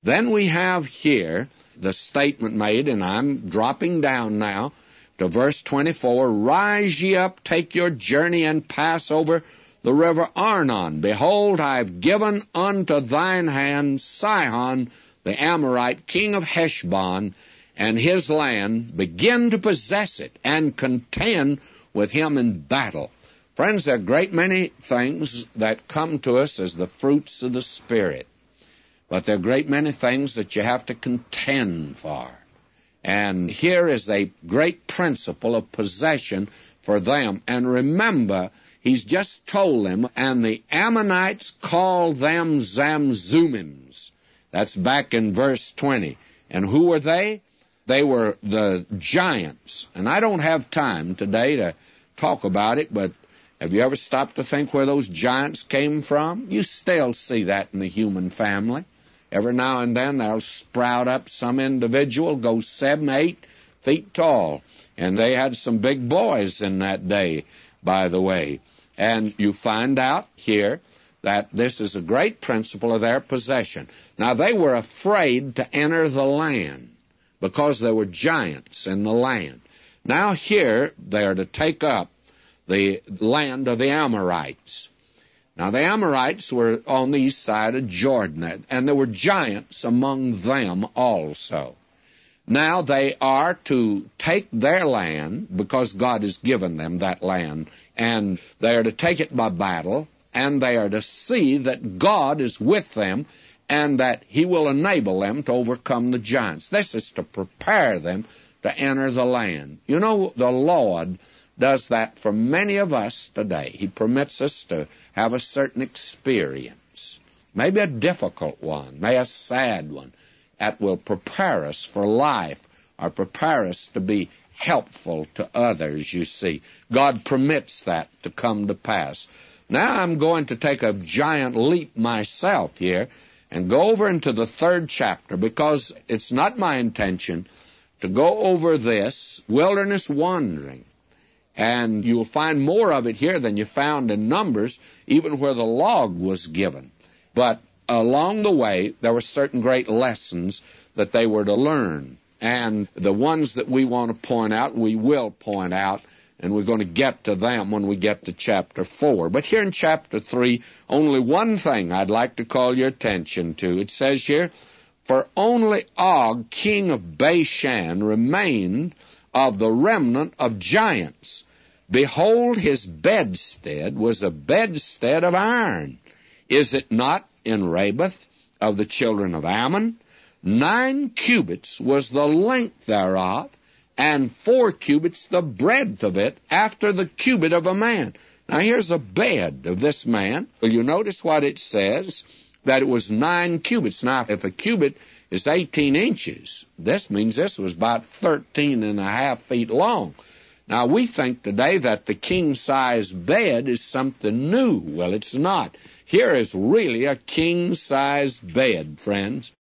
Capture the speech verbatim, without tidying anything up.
Then we have here the statement made, and I'm dropping down now to verse twenty-four, Rise ye up, take your journey, and pass over the river Arnon. Behold, I have given unto thine hand Sihon the Amorite, king of Heshbon, and his land. Begin to possess it, and contend with him in battle. Friends, there are a great many things that come to us as the fruits of the Spirit. But there are a great many things that you have to contend for. And here is a great principle of possession for them. And remember, he's just told them, and the Ammonites called them Zamzummims. That's back in verse twenty. And who were they? They were the giants. And I don't have time today to talk about it, but have you ever stopped to think where those giants came from? You still see that in the human family. Every now and then they'll sprout up some individual, go seven, eight feet tall. And they had some big boys in that day, by the way. And you find out here that this is a great principle of their possession. Now, they were afraid to enter the land because there were giants in the land. Now here they are to take up the land of the Amorites. Now, the Amorites were on the east side of Jordan, and there were giants among them also. Now, they are to take their land, because God has given them that land, and they are to take it by battle, and they are to see that God is with them, and that he will enable them to overcome the giants. This is to prepare them to enter the land. You know, the Lord does that for many of us today. He permits us to have a certain experience, maybe a difficult one, maybe a sad one, that will prepare us for life or prepare us to be helpful to others, you see. God permits that to come to pass. Now I'm going to take a giant leap myself here and go over into the third chapter, because it's not my intention to go over this wilderness wandering. And you'll find more of it here than you found in Numbers, even where the log was given. But along the way, there were certain great lessons that they were to learn. And the ones that we want to point out, we will point out, and we're going to get to them when we get to chapter four. But here in chapter three, only one thing I'd like to call your attention to. It says here, For only Og, king of Bashan, remained of the remnant of giants. Behold, his bedstead was a bedstead of iron. Is it not in Rabbath of the children of Ammon? Nine cubits was the length thereof, and four cubits the breadth of it, after the cubit of a man. Now here's a bed of this man. Will you notice what it says? That it was nine cubits. Now, if a cubit is eighteen inches, this means this was about thirteen and a half feet long. Now, we think today that the king-size bed is something new. Well, it's not. Here is really a king-size bed, friends.